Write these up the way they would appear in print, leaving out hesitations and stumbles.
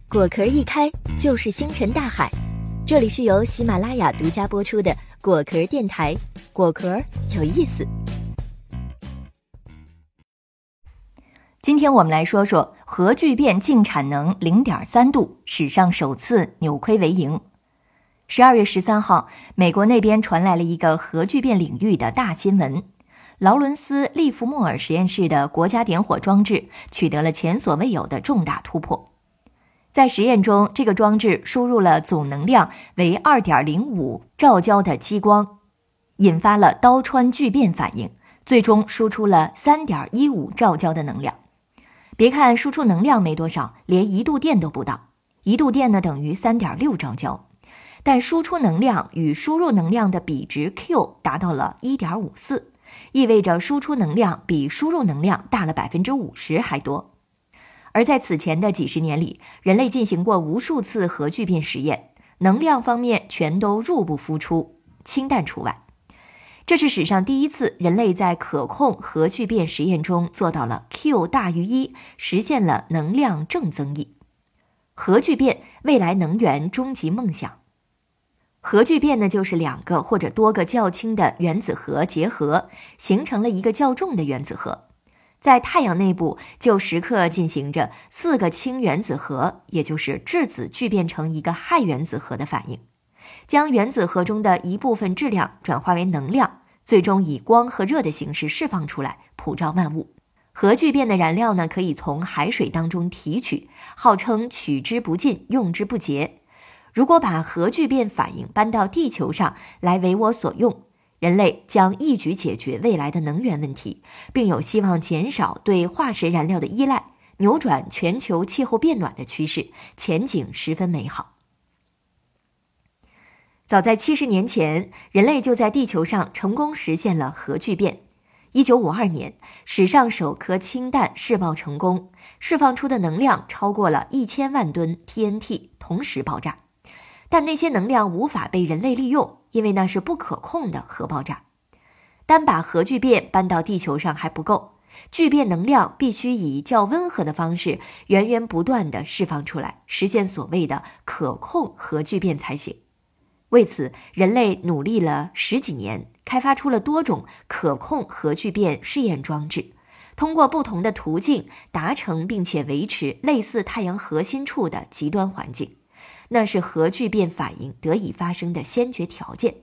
果壳一开就是星辰大海。这里是由喜马拉雅独家播出的果壳电台，果壳有意思。今天我们来说说核聚变净产能 0.3 度，史上首次扭亏为盈。12月13号，美国那边传来了一个核聚变领域的大新闻。劳伦斯利弗莫尔实验室的国家点火装置取得了前所未有的重大突破。在实验中，这个装置输入了总能量为 2.05 兆焦的激光，引发了刀穿聚变反应，最终输出了 3.15 兆焦的能量。别看输出能量没多少，连1度电都不到，1度电呢等于 3.6 兆焦，但输出能量与输入能量的比值 Q 达到了 1.54， 意味着输出能量比输入能量大了 50% 还多。而在此前的几十年里，人类进行过无数次核聚变实验，能量方面全都入不敷出，氢弹除外。这是史上第一次人类在可控核聚变实验中做到了 Q 大于1，实现了能量正增益。核聚变，未来能源终极梦想。核聚变呢，就是2个或者多个较轻的原子核结合，形成了一个较重的原子核。在太阳内部就时刻进行着4个氢原子核，也就是质子聚变成一个氦原子核的反应，将原子核中的一部分质量转化为能量，最终以光和热的形式释放出来，普照万物。核聚变的燃料呢，可以从海水当中提取，号称取之不尽，用之不竭。如果把核聚变反应搬到地球上来为我所用，人类将一举解决未来的能源问题，并有希望减少对化石燃料的依赖，扭转全球气候变暖的趋势，前景十分美好。早在70年前，人类就在地球上成功实现了核聚变。1952年，史上首颗氢弹试爆成功，释放出的能量超过了1000万吨 TNT， 同时爆炸。但那些能量无法被人类利用，因为那是不可控的核爆炸。单把核聚变搬到地球上还不够，聚变能量必须以较温和的方式源源不断地释放出来，实现所谓的可控核聚变才行。为此，人类努力了10几年，开发出了多种可控核聚变试验装置，通过不同的途径达成并且维持类似太阳核心处的极端环境。那是核聚变反应得以发生的先决条件。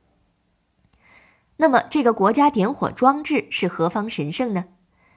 那么这个国家点火装置是何方神圣呢？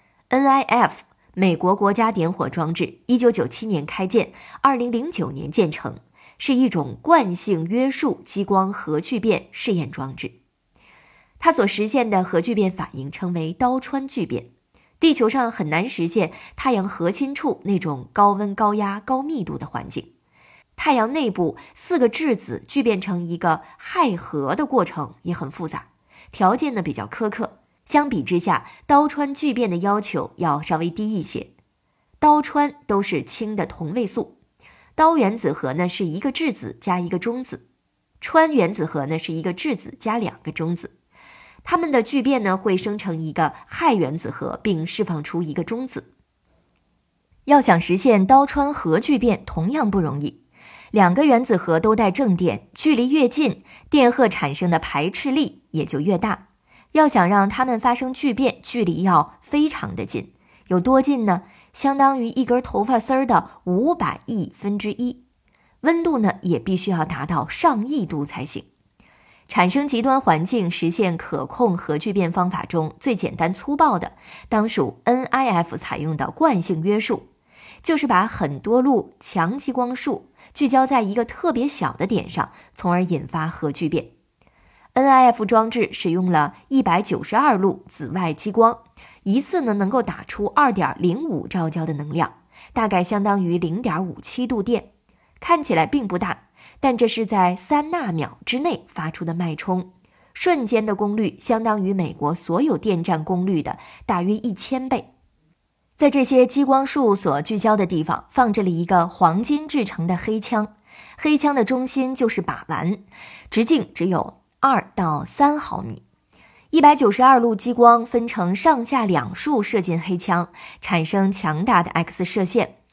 NIF 美国国家点火装置1997年开建，2009年建成，是一种惯性约束激光核聚变试验装置。它所实现的核聚变反应称为刀穿聚变。地球上很难实现太阳核心处那种高温高压高密度的环境。太阳内部4个质子聚变成一个氦核的过程也很复杂，条件呢比较苛刻，相比之下，刀穿聚变的要求要稍微低一些。刀穿都是氢的同位素，刀原子核呢是1个质子加1个中子，穿原子核呢是1个质子加2个中子。它们的聚变呢会生成一个氦原子核，并释放出1个中子。要想实现刀穿核聚变同样不容易，2个原子核都带正电，距离越近，电荷产生的排斥力也就越大。要想让它们发生聚变，距离要非常的近。有多近呢？相当于一根头发丝儿的500亿分之一。温度呢，也必须要达到上亿度才行。产生极端环境实现可控核聚变方法中最简单粗暴的，当属 NIF 采用的惯性约束，就是把很多路强激光束聚焦在一个特别小的点上，从而引发核聚变。NIF 装置使用了192路紫外激光，一次呢能够打出 2.05 兆焦的能量，大概相当于 0.57 度电。看起来并不大，但这是在3纳秒之内发出的脉冲，瞬间的功率相当于美国所有电站功率的大约1000倍。在这些激光束所聚焦的地方，放置了一个黄金制成的黑枪，黑枪的中心就是把玩，直径只有2到3毫米。192路激光分成上下2束射进黑枪，产生强大的 X 射线。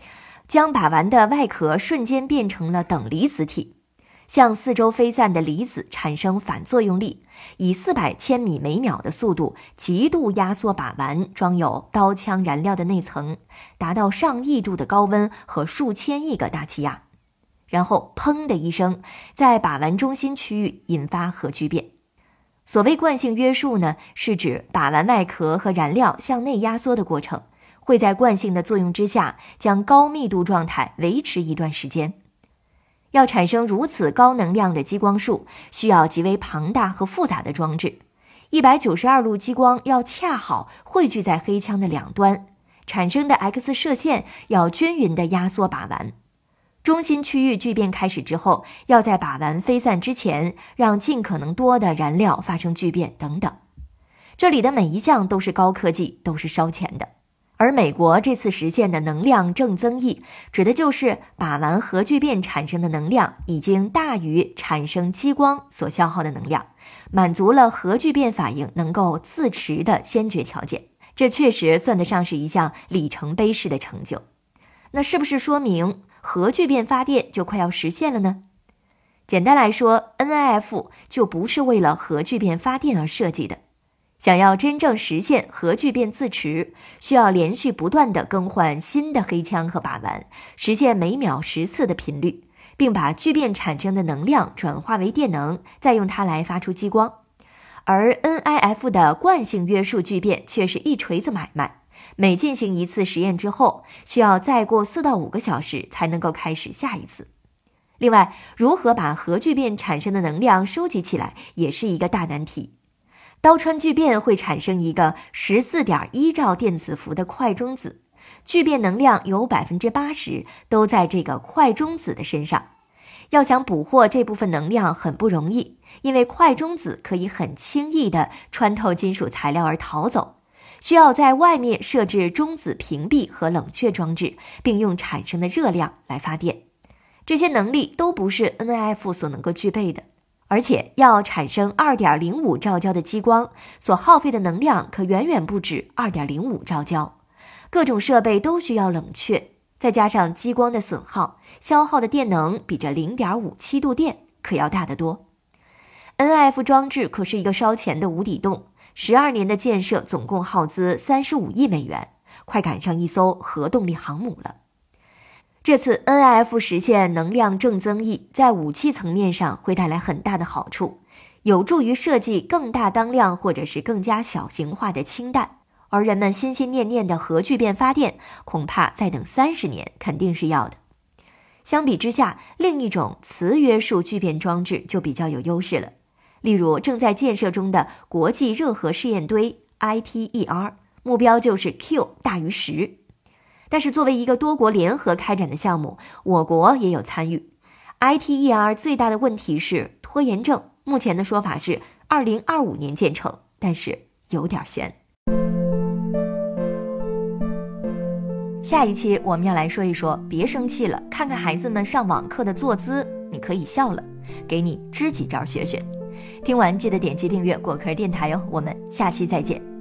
将把玩的外壳瞬间变成了等离子体，向四周飞散的离子产生反作用力，以400千米每秒的速度极度压缩把玩装有刀枪燃料的内层，达到上亿度的高温和数千亿个大气压，然后砰的一声，在把玩中心区域引发核聚变。所谓惯性约束呢，是指把玩外壳和燃料向内压缩的过程，会在惯性的作用之下将高密度状态维持一段时间。要产生如此高能量的激光束，需要极为庞大和复杂的装置。192路激光要恰好汇聚在黑枪的两端，产生的 X 射线要均匀地压缩把玩。中心区域聚变开始之后，要在把玩飞散之前，让尽可能多的燃料发生聚变等等。这里的每一项都是高科技，都是烧钱的。而美国这次实现的能量正增益，指的就是把玩核聚变产生的能量已经大于产生激光所消耗的能量，满足了核聚变反应能够自持的先决条件。这确实算得上是一项里程碑式的成就。那是不是说明核聚变发电就快要实现了呢？简单来说， NIF 就不是为了核聚变发电而设计的。想要真正实现核聚变自持，需要连续不断地更换新的黑枪和把玩，实现每秒10次的频率，并把聚变产生的能量转化为电能，再用它来发出激光。而 NIF 的惯性约束聚变却是一锤子买卖，每进行一次实验之后，需要再过4到5个小时才能够开始下一次。另外，如何把核聚变产生的能量收集起来，也是一个大难题。刀穿聚变会产生一个 14.1 兆电子伏的快中子，聚变能量有 80% 都在这个快中子的身上。要想捕获这部分能量很不容易，因为快中子可以很轻易地穿透金属材料而逃走，需要在外面设置中子屏蔽和冷却装置，并用产生的热量来发电。这些能力都不是 NIF 所能够具备的。而且要产生 2.05 兆焦的激光，所耗费的能量可远远不止 2.05 兆焦。各种设备都需要冷却，再加上激光的损耗，消耗的电能比这 0.57 度电可要大得多。NIF 装置可是一个烧钱的无底洞，12年的建设总共耗资35亿美元，快赶上一艘核动力航母了。这次 NIF 实现能量正增益，在武器层面上会带来很大的好处，有助于设计更大当量或者是更加小型化的氢弹，而人们心心念念的核聚变发电，恐怕再等30年肯定是要的。相比之下，另一种磁约束聚变装置就比较有优势了，例如正在建设中的国际热核试验堆 ITER， 目标就是 Q 大于10。但是作为一个多国联合开展的项目，我国也有参与。ITER 最大的问题是拖延症，目前的说法是2025年建成，但是有点悬。下一期我们要来说一说，别生气了，看看孩子们上网课的坐姿，你可以笑了，给你支几招学学。听完记得点击订阅果壳电台哦，我们下期再见。